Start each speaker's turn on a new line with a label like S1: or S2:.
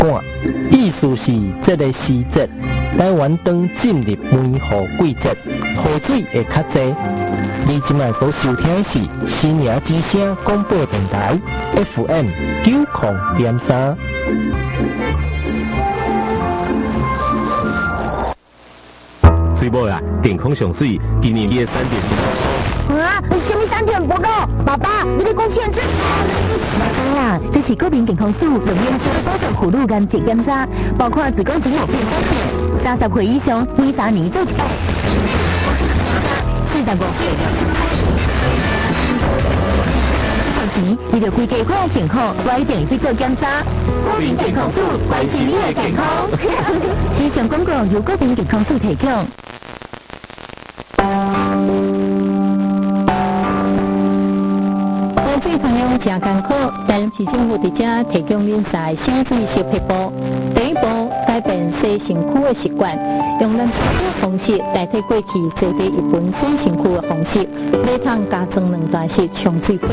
S1: 管，意思是这个时节，台湾当进入梅雨季节，雨水会较济。你今晚所收听的是新娘之声广播电台 FM 90.3。
S2: 水某啊，健康上水，今年你的3点。
S3: 啊，什么3点不够？爸爸，你的贡献是？啦，这是国民健康署用验收保障护乳癌检检查，包括子宫颈抹片筛检，30岁以上每3年做一摆，45岁。同时，你着规家伙的健康，我一定去做检查。国民健康署关心你的健康。以上广告由国民健康署提供。
S4: 水同样真艰苦，但市政府伫遮提供恁3个省水小撇步。第一步，改变洗身躯的习惯，用咱传统方式代替过去洗涤一盆洗身躯的方式，每趟加装2段式冲水配